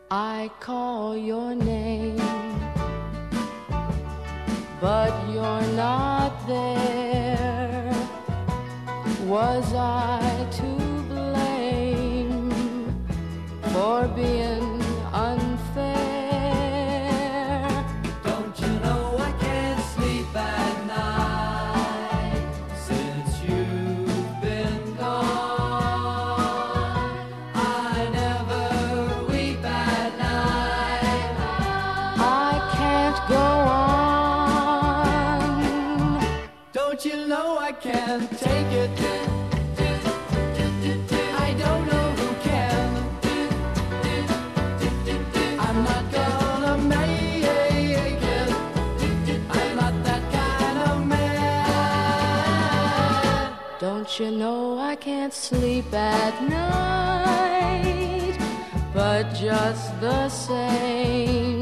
I call your name, but you're not there. Was I to blame for being unfair? Don't you know I can't sleep at night since you've been gone? I never weep at night. I can't go on. Don't you know I can't take it? I don't know who can. I'm not gonna make it. I'm not that kind of man. Don't you know I can't sleep at night, but just the same